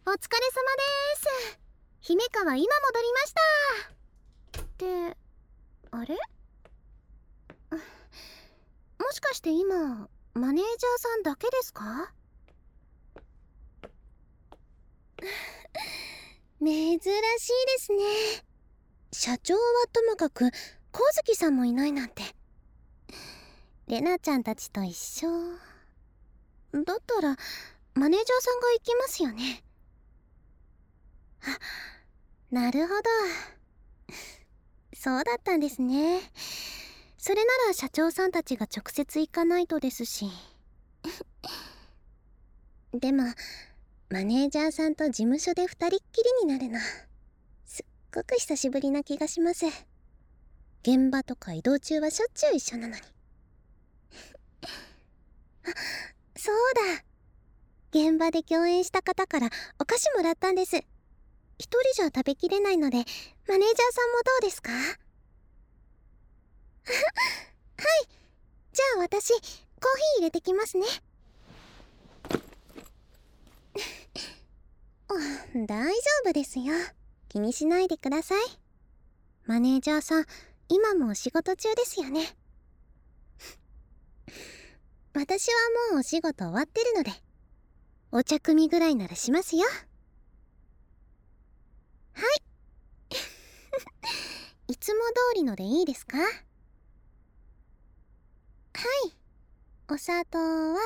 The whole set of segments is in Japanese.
お疲れ様です。姫川今戻りました。ってあれ、もしかして今マネージャーさんだけですか？珍しいですね。社長はともかく光月さんもいないなんて。レナちゃんたちと一緒だったらマネージャーさんが行きますよね。あ、なるほど。そうだったんですね。それなら社長さんたちが直接行かないとですし。でもマネージャーさんと事務所で二人っきりになるのすっごく久しぶりな気がします。現場とか移動中はしょっちゅう一緒なのに。あ、そうだ、現場で共演した方からお菓子もらったんです。一人じゃ食べきれないのでマネージャーさんもどうですか？はい、じゃあ私コーヒー入れてきますね。大丈夫ですよ、気にしないでください。マネージャーさん今もお仕事中ですよね。私はもうお仕事終わってるのでお茶組みぐらいならしますよ。はいいつも通りのでいいですか？はい、お砂糖は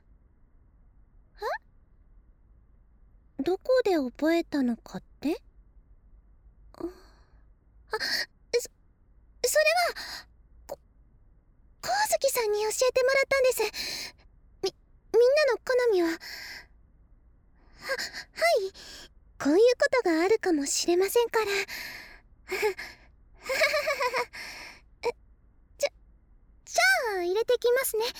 どこで覚えたのかって？それは光月さんに教えてもらったんです。みんなの好みははい、こういうことがあるかもしれませんからじゃじゃあ入れてきますね。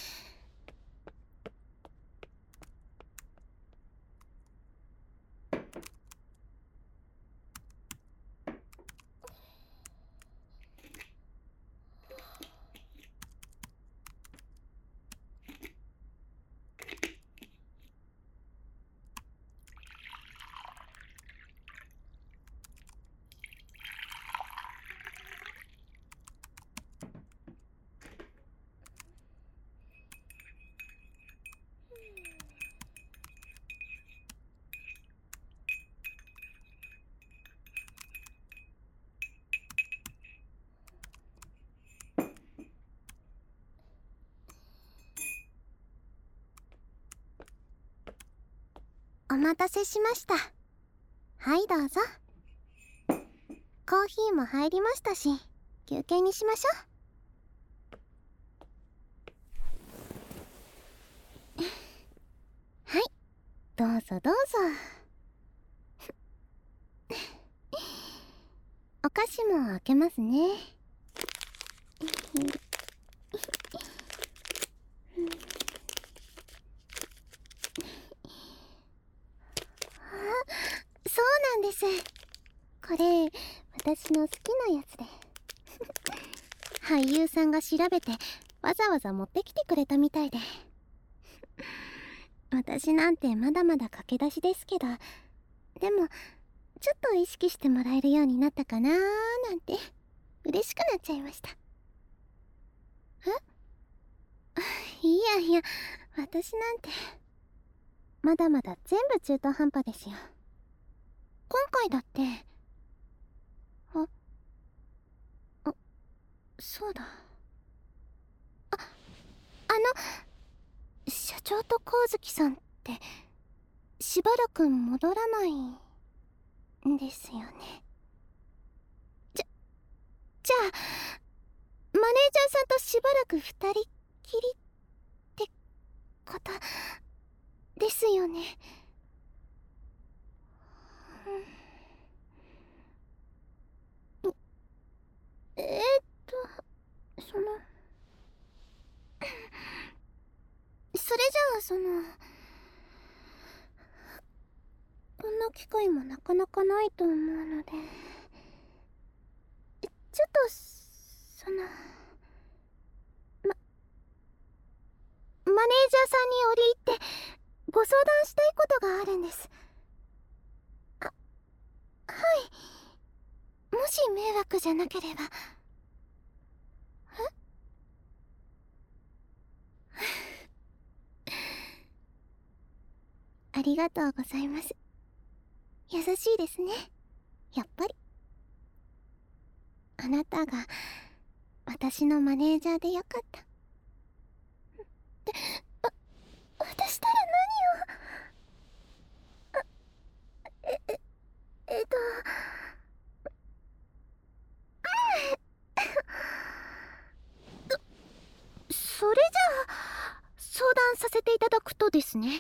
お待たせしました。はいどうぞ。コーヒーも入りましたし休憩にしましょう。はい、どうぞどうぞ。お菓子も開けますね。そうなんです。これ私の好きなやつで俳優さんが調べてわざわざ持ってきてくれたみたいで。私なんてまだまだ駆け出しですけど、でもちょっと意識してもらえるようになったかなーなんて嬉しくなっちゃいました。いやいや、私なんてまだまだ全部中途半端ですよ。今回だってそうだ、社長と光月さんってしばらく戻らないんですよね。じゃあマネージャーさんとしばらく二人っきりってことですよね。えーっとそのそれじゃあこんな機会もなかなかないと思うので、ちょっとマネージャーさんに折り入ってご相談したいことがあるんです。 くじゃなければ。ありがとうございます。優しいですね、やっぱり。あなたが私のマネージャーでよかった。私たら何を。それじゃあ相談させていただくとですね、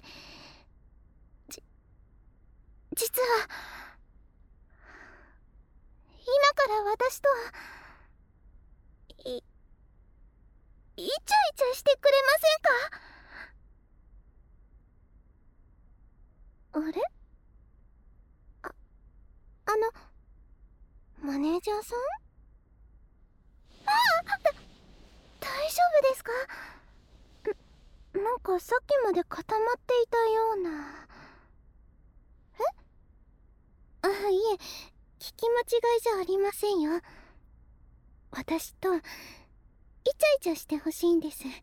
実は今から私とイチャイチャしてくれませんか？あれ？あのマネージャーさん？大丈夫ですか？なんかさっきまで固まっていたような。いえ、聞き間違いじゃありませんよ。私とイチャイチャしてほしいんです。はい、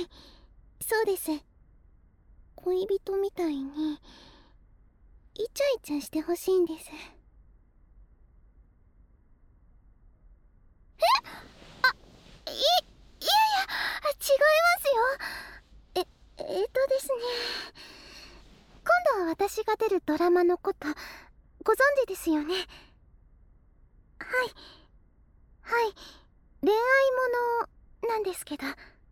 そうです。恋人みたいにイチャイチャしてほしいんです。いやいや、違いますよ。ですね、今度は私が出るドラマのことご存知ですよね？はいはい、恋愛ものなんですけど、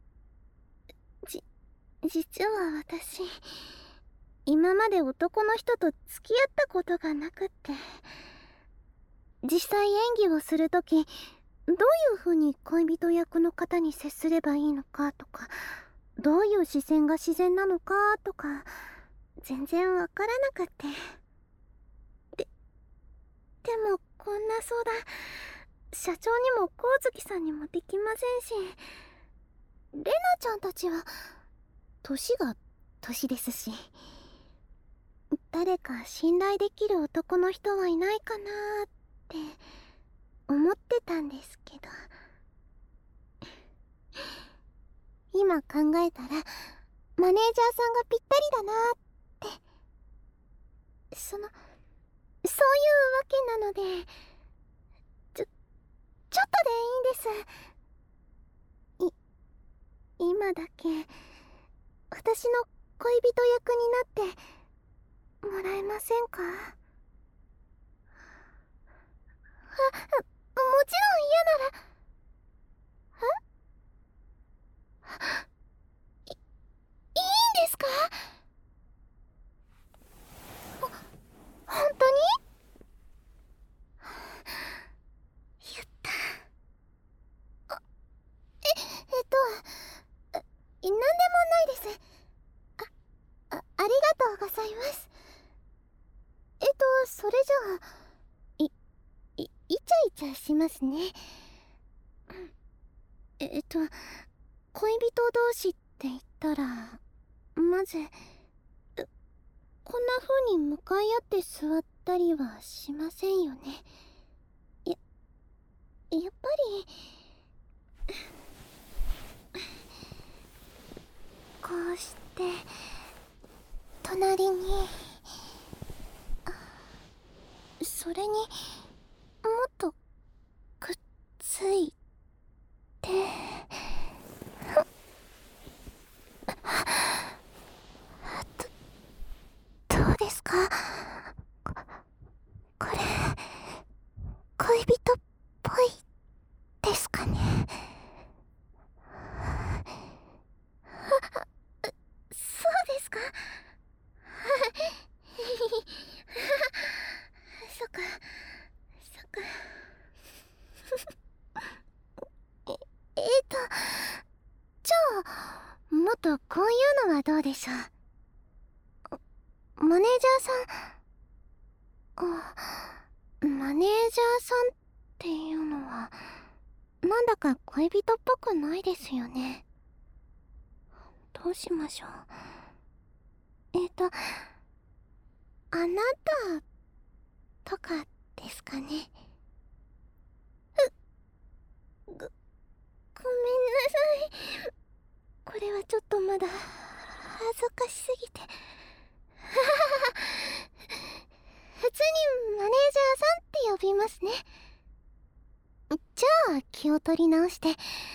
実は私今まで男の人と付き合ったことがなくって、実際演技をするときどういう風に恋人役の方に接すればいいのかとか、どういう視線が自然なのかとか全然わからなくって。でもこんな相談社長にも光月さんにもできませんし、レナちゃんたちは年が年ですし、誰か信頼できる男の人はいないかなーって思ってたんですけど、今考えたらマネージャーさんがぴったりだなーって。そういうわけなので、ちょっとでいいんです。今だけ私の恋人役になってもらえませんか？もちろん嫌なら。いいんですか？本当に？やった。なんでもないです。ありがとうございます。それじゃあイチャイチャしますね。恋人同士って言ったら、まずこんな風に向かい合って座ったりはしませんよね。やっぱりこうして隣に、それにもっとくっついて。どうですか？これ恋人っぽいですかね？そうですか？そっかそっか。じゃあもっとこういうのはどうでしょう？マネージャーさん、マネージャーさんっていうのはなんだか恋人っぽくないですよね。どうしましょう。あなたとかですかね？ さい。これはちょっとまだ恥ずかしすぎて。普通にマネージャーさんって呼びますね。じゃあ気を取り直して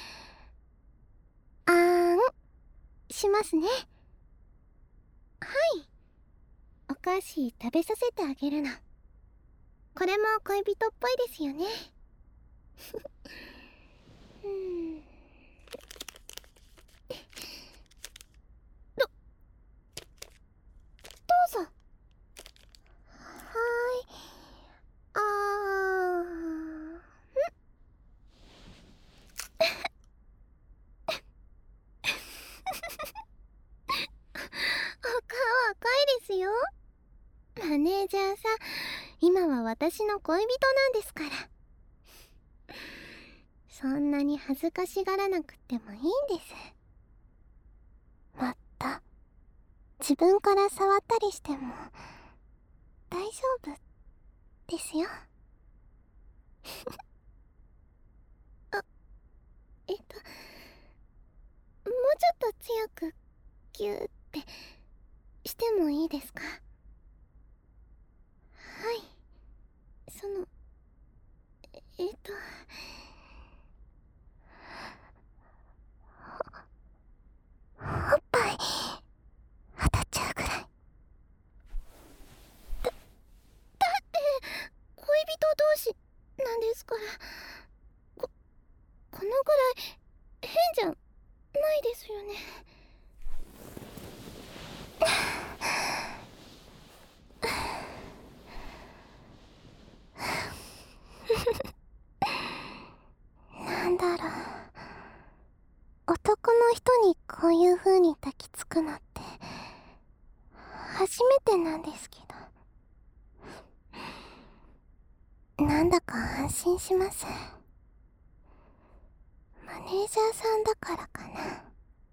しますね。はい、お菓子食べさせてあげるの。これも恋人っぽいですよね。どうぞ。はーい。お顔赤いですよ。マネージャーさん、今は私の恋人なんですから。そんなに恥ずかしがらなくてもいいんです。また自分から触ったりしても大丈夫ですよ。あ、もうちょっと強くギューってしてもいいですか？はい、おっぱい当たっちゃうぐらい。だって恋人同士なんですから。このぐらい変じゃないですよね。なんだろう、男の人にこういう風に抱きつくのって初めてなんですけど、なんだか安心します。マネージャーさんだからかな。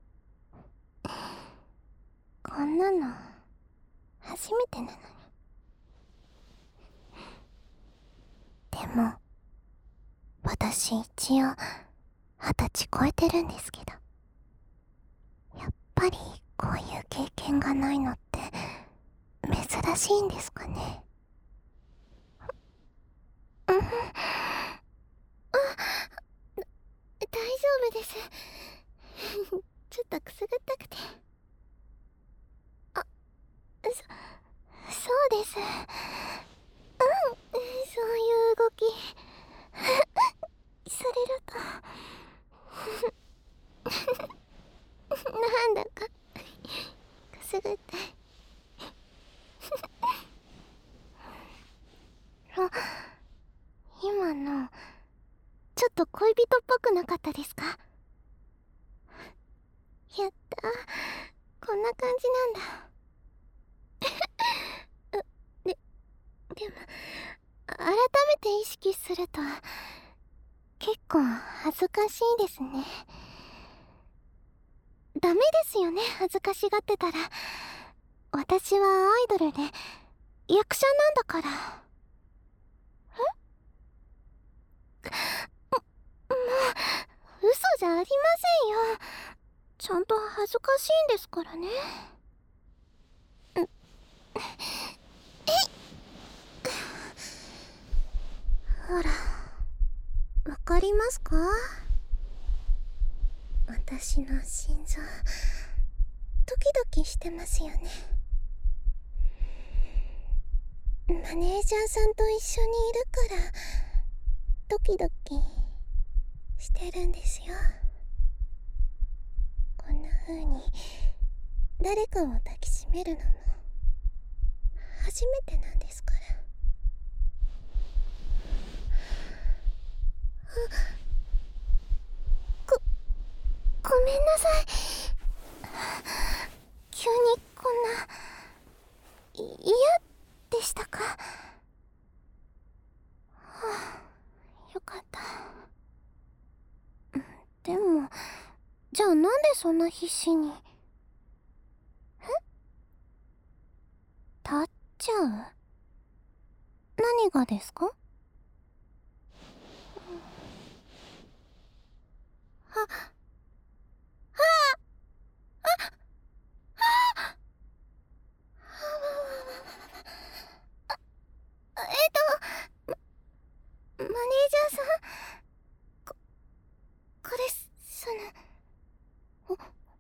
こんなの初めてなのに。でも私一応20歳超えてるんですけど、やっぱりこういう経験がないのって珍しいんですかね。うん、大丈夫です。ちょっとくすぐったくて。そうです。そういう動きされるとなんだかくすぐったい。今のちょっと恋人っぽくなかったですか？やった、こんな感じなんだ。でも改めて意識すると結構恥ずかしいですね。ダメですよね、恥ずかしがってたら。私はアイドルで役者なんだから。もう嘘じゃありませんよ。ちゃんと恥ずかしいんですからね。ほら、わかりますか？私の心臓ドキドキしてますよね。マネージャーさんと一緒にいるからドキドキしてるんですよ。こんな風に誰かを抱きしめるのも初めてなんですから。ごめんなさい。急にこんな嫌でしたか？はあ、よかった。でもじゃあなんでそんな必死に。立っちゃう？何がですか？ は、マネージャーさん、こ、これ、お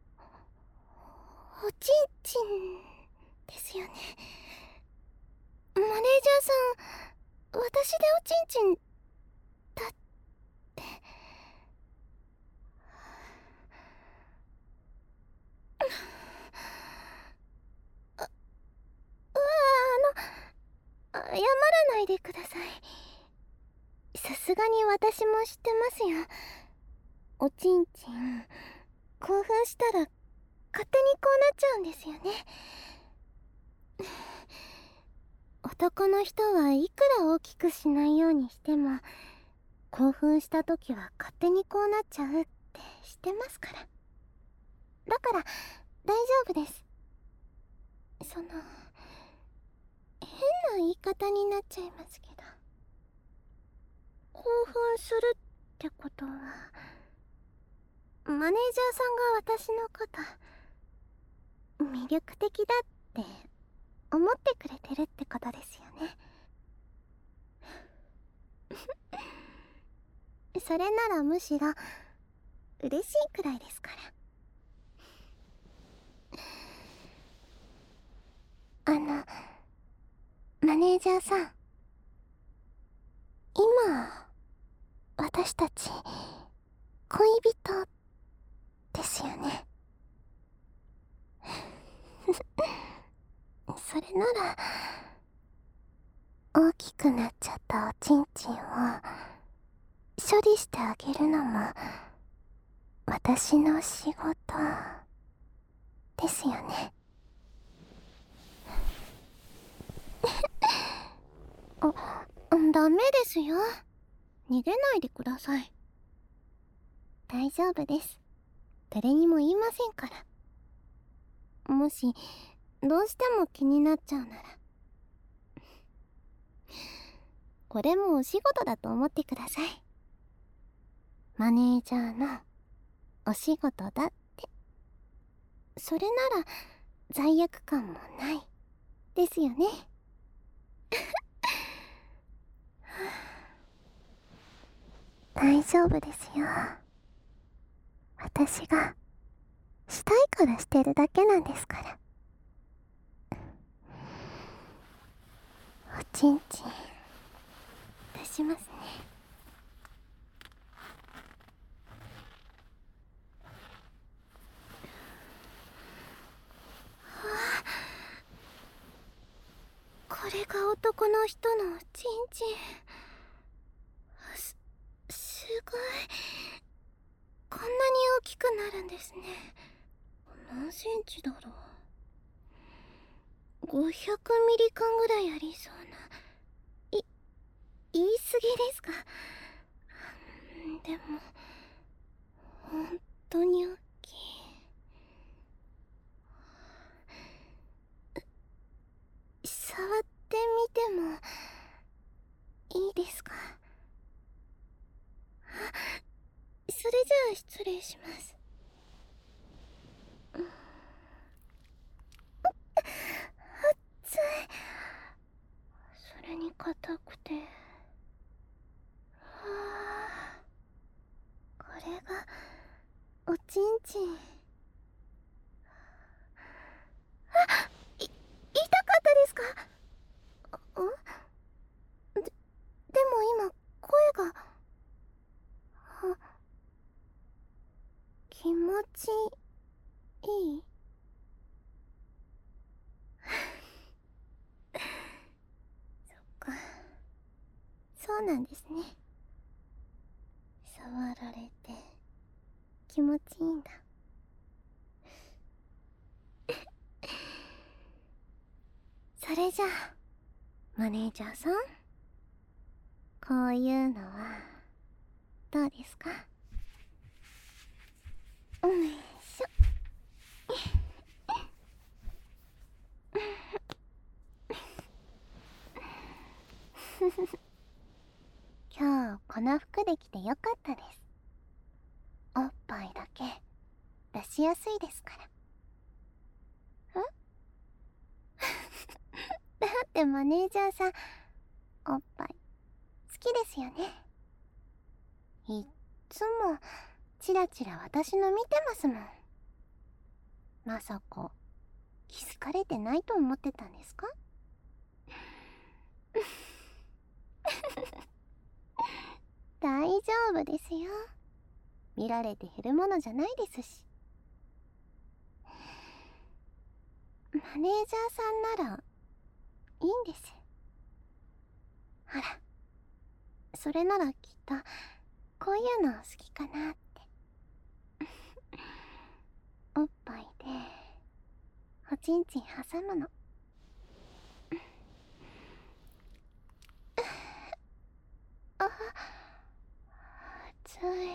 ちんちんですよね。マネージャーさん、私でおちんちんだって。謝らないでください。さすがに私も知ってますよ。おちんちん、興奮したら勝手にこうなっちゃうんですよね。男の人はいくら大きくしないようにしても、興奮した時は勝手にこうなっちゃうって知ってますから。だから大丈夫です。変な言い方になっちゃいますけど、興奮するってことは、マネージャーさんが私のこと魅力的だって思ってくれてるってことですよね。それならむしろ嬉しいくらいですから。マネージャーさん、今私たち恋人ですよね。それなら大きくなっちゃったおちんちんを処理してあげるのも私の仕事ですよね。ダメですよ。逃げないでください。大丈夫です。誰にも言いませんから。もしどうしても気になっちゃうなら、これもお仕事だと思ってください。マネージャーのお仕事だって。それなら罪悪感もないですよね。大丈夫ですよ。私がしたいからしてるだけなんですから。おちんちん出しますね。これが男の人のおちんちん。すごい。こんなに大きくなるんですね。何センチだろう。500ミリ缶ぐらいありそうな。言い過ぎですか。でも本当に大きい。触ってみてもいいですか。それじゃあ失礼します。熱い。それに硬くて。これがおちんちん。痛かったですか。でも今声が気持ちいい。そっか、そうなんですね。触られて気持ちいいんだ。それじゃあマネージャーさん、こういうのはどうですか。よいしょ。今日この服で着てよかったです。おっしやすいですから。だってマネージャーさん、おっぱい好きですよね。いっつもチラチラ私の見てますもん。まさか気づかれてないと思ってたんですか？大丈夫ですよ。見られて減るものじゃないですし。マネージャーさんならいいんです。ほら、それならきっとこういうの好きかなって。おっぱいでおちんちん挟むの。あ、熱い。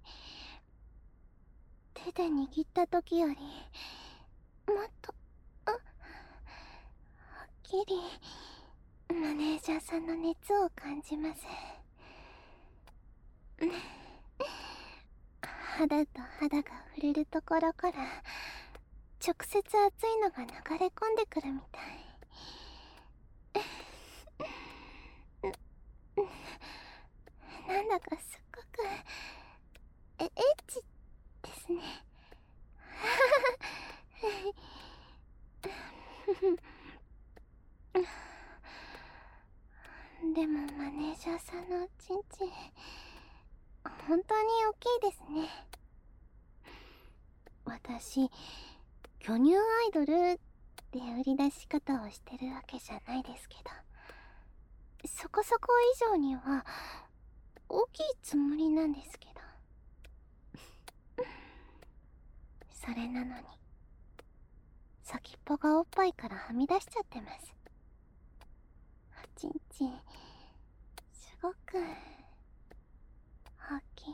手で握った時よりもっとはっきりマネージャーさんの熱を感じます。肌と肌が触れるところから直接熱いのが流れ込んでくるみたい。なんだかすっごくエッチですね。でもマネージャーさんのおちんちん本当に大きいですね。私巨乳アイドルって売り出し方をしてるわけじゃないですけど、そこそこ以上には大きいつもりなんですけど。それなのに先っぽがおっぱいからはみ出しちゃってます。おちんちんすごく大きい。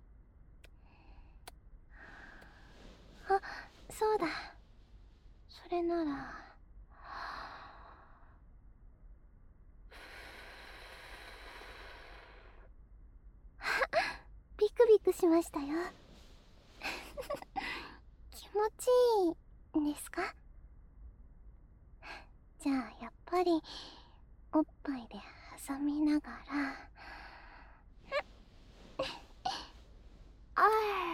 あ、そうだ、それならビクビクしましたよ。気持ちいいんですか？じゃあやっぱりおっぱいで挟みながら、あ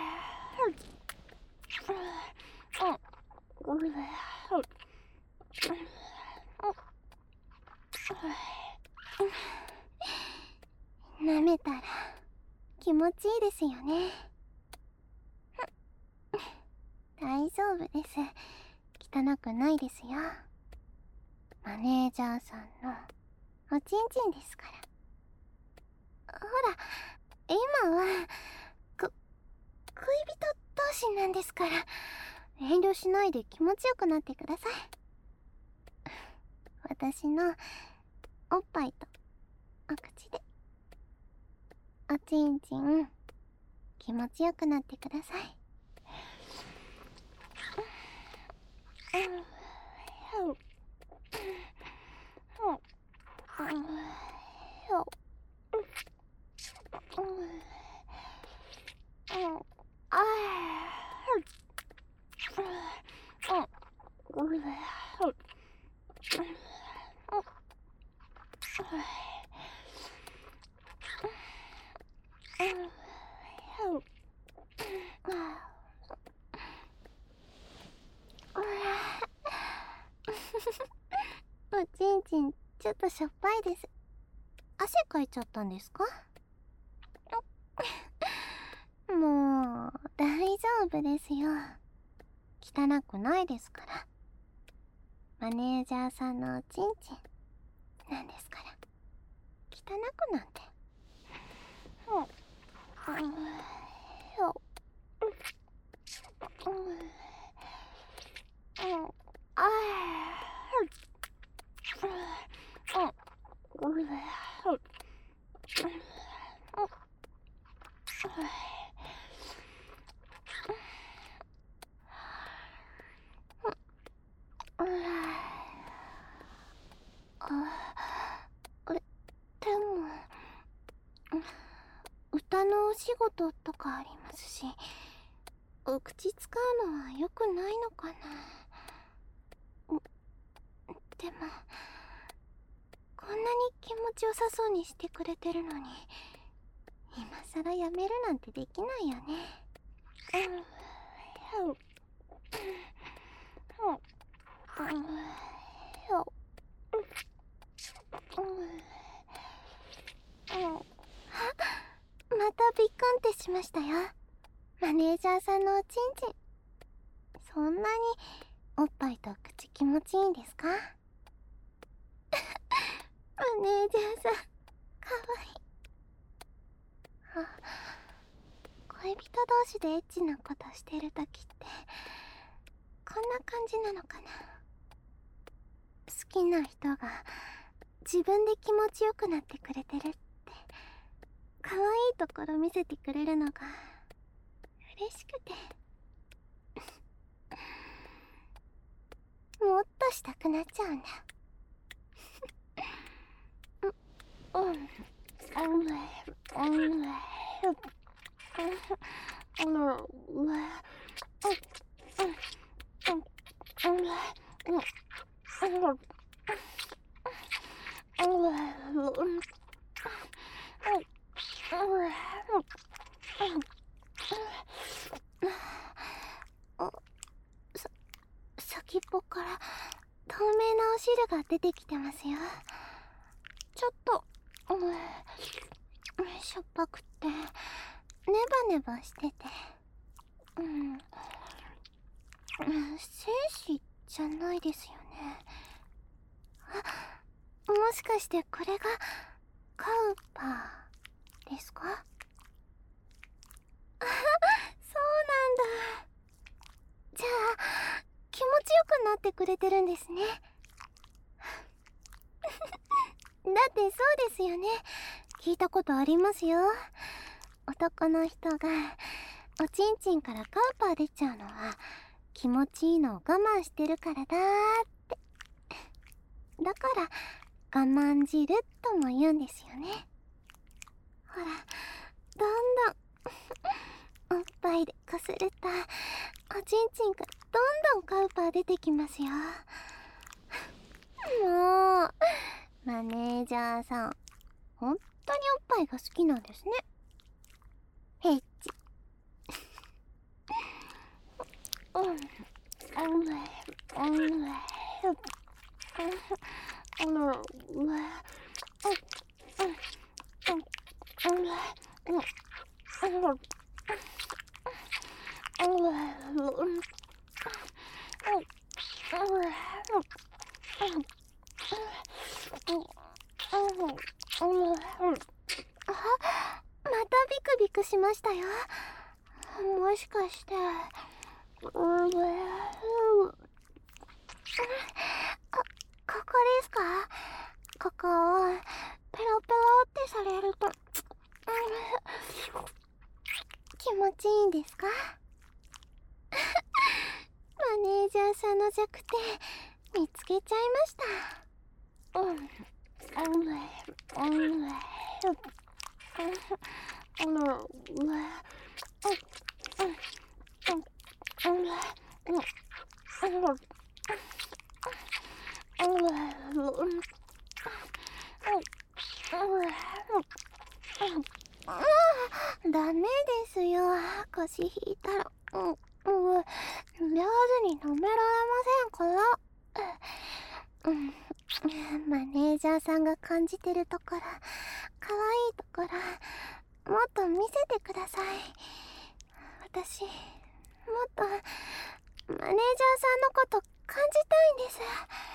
舐めたら気持ちいいですよね。大丈夫です。汚くないですよ。マネージャーさんのおちんちんですから。ほら、今は恋人同士なんですから、遠慮しないで気持ちよくなってください。私のおっぱいとお口でおちんちん気持ちよくなってください。おちんちんちょっとしょっぱいです。汗かいちゃったんですか？もう大丈夫ですよ。汚くないですから。マネージャーさんのおちんちんなんですから。汚くなんて。でも歌のお仕事とかありますし、 お口使うのは良くないのかな。でもこんなに気持ちよさそうにしてくれてるのに、今さらやめるなんてできないよね。またびっくんってしましたよ。マネージャーさんのおちんちん、そんなにおっぱいと口気持ちいいんですか？マネージャーさん、かわいい。恋人同士でエッチなことしてるときってこんな感じなのかな。好きな人が自分で気持ちよくなってくれてるって可愛いところ見せてくれるのが嬉しくてもっとしたくなっちゃうんだ。先っぽから透明なお汁が出てきてますよ。ちょっとしょっぱくてネバネバしてて、精子じゃないですよね。もしかしてこれがカウパーですか？そうなんだ。じゃあ気持ちよくなってくれてるんですね。だってそうですよね。聞いたことありますよ。男の人がおちんちんからカウパー出ちゃうのは気持ちいいのを我慢してるからだって。だから我慢汁とも言うんですよね。ほら、どんどんおっぱいでこするとおちんちんからどんどんカウパー出てきますよ。もうマネージャーさん、本当におっぱいが好きなんですね。ヘッチ。またビクビクしましたよ。もしかしてここですか？ここをペロペロってされると気持ちいいんですか？マネージャーさんの弱点見つけちゃいました。ダメですよ。腰引いたら上手に舐められませんから。マネージャーさんが感じてるところ、可愛いところもっと見せてください。私もっとマネージャーさんのこと感じたいんです。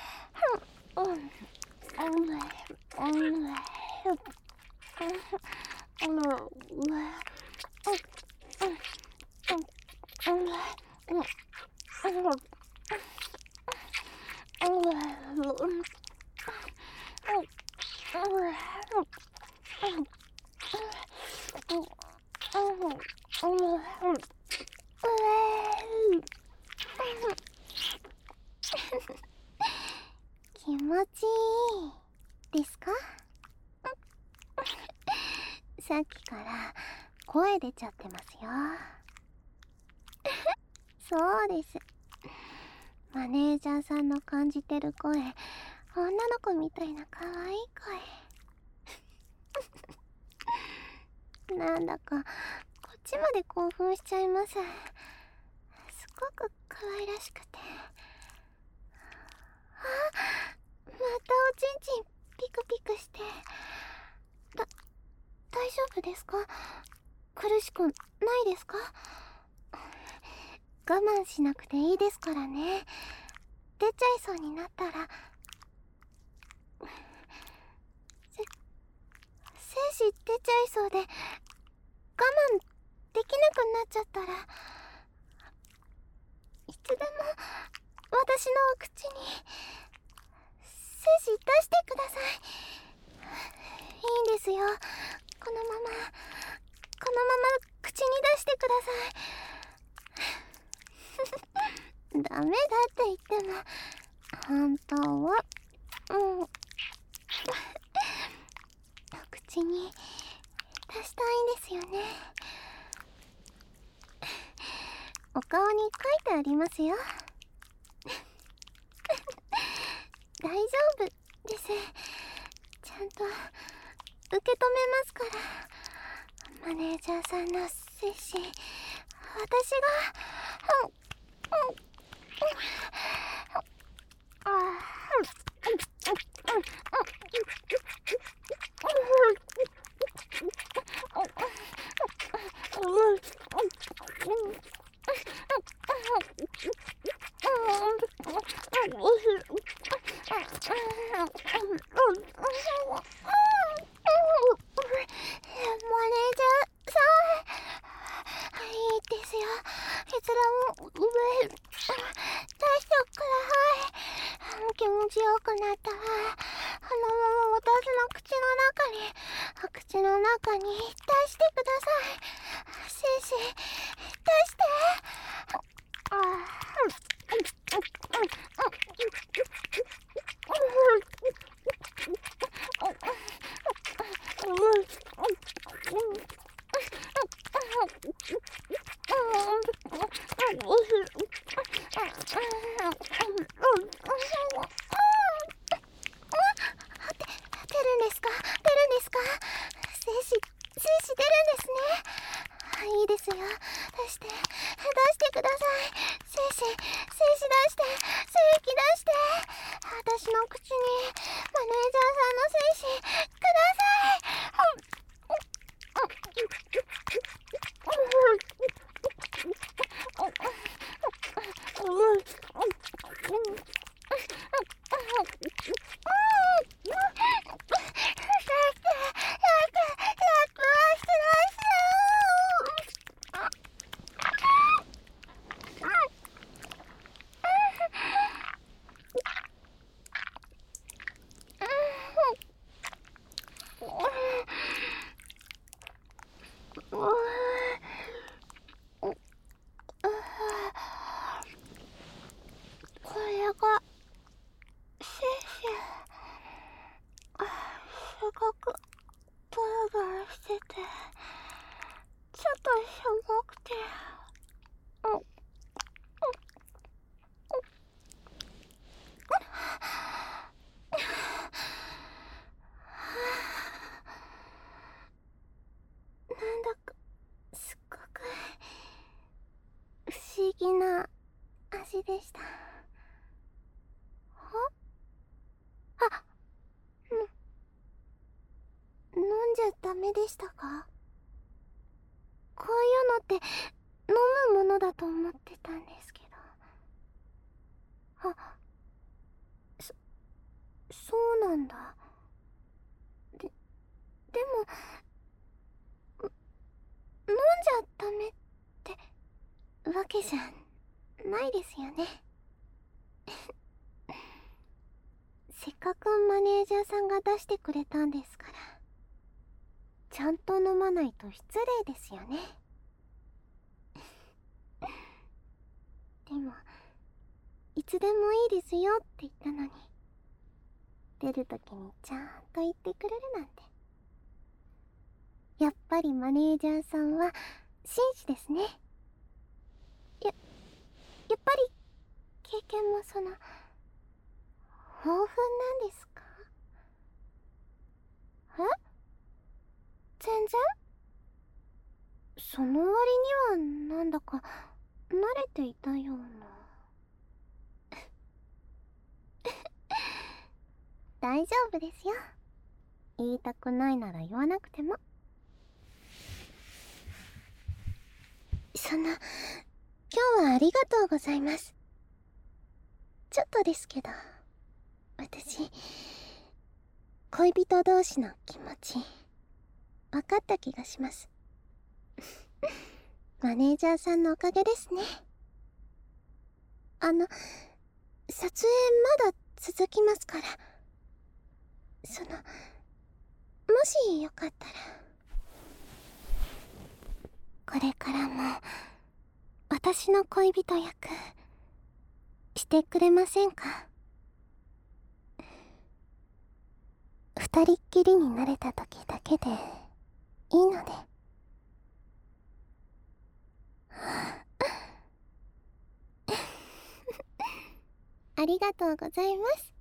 気持ちいいですか？さっきから声出ちゃってますよ。 そうです。マネージャーさんの感じてる声、女の子みたいな可愛い声。なんだかこっちまで興奮しちゃいます。すごく可愛らしくて。またおちんちんピクピクして。大丈夫ですか？苦しくないですか？我慢しなくていいですからね。出ちゃいそうになったら、精子出ちゃいそうで、我慢できなくなっちゃったら、いつでも私のお口に精子出してください。いいんですよ。このまま口に出してください。ダメだって言っても本当はお口に出したいんですよね。お顔に書いてありますよ。大丈夫です。ちゃんと受け止めますから。マネージャーさんの精子、私が気持ちよくなったわ。私の口の中に出してください。精子出して。精子出るんですね。いいですよ。出してください。精子出して、精液出して。私の口にマネージャーさんの精子ください。これが精子。すごくドラドラしてて、ちょっとしょぼくて、なんだかすっごく不思議な味でした。飲んじゃダメでしたか？こういうのって飲むものだと思ってたんですけど。そうなんだ。でも飲んじゃダメってわけじゃないですよね。せっかくマネージャーさんが出してくれたんですから、ちゃんと飲まないと失礼ですよね。でもいつでもいいですよって言ったのに、出るときにちゃんと言ってくれるなんて。やっぱりマネージャーさんは紳士ですね。 やっぱり経験も豊富なんですか？え？全然。その割にはなんだか慣れていたような。大丈夫ですよ。言いたくないなら言わなくても。今日はありがとうございます。ちょっとですけど、私恋人同士の気持ち分かった気がします。マネージャーさんのおかげですね。撮影まだ続きますから、もしよかったらこれからも私の恋人役してくれませんか？二人っきりになれた時だけでいいので。ありがとうございます。